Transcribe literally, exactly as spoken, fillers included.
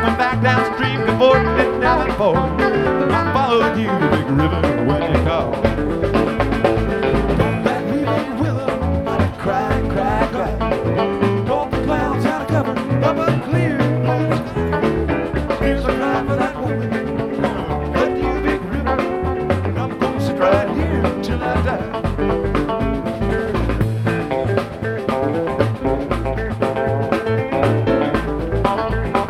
went back downstream, cavorting and down and forth. I followed you, big river, when you called. Don't let me be with her, let it cry, cry, cry. Don't the clouds out of cover, up and clear. Here's a cry for that woman. Let you, big river, I'm gonna sit right here till I die.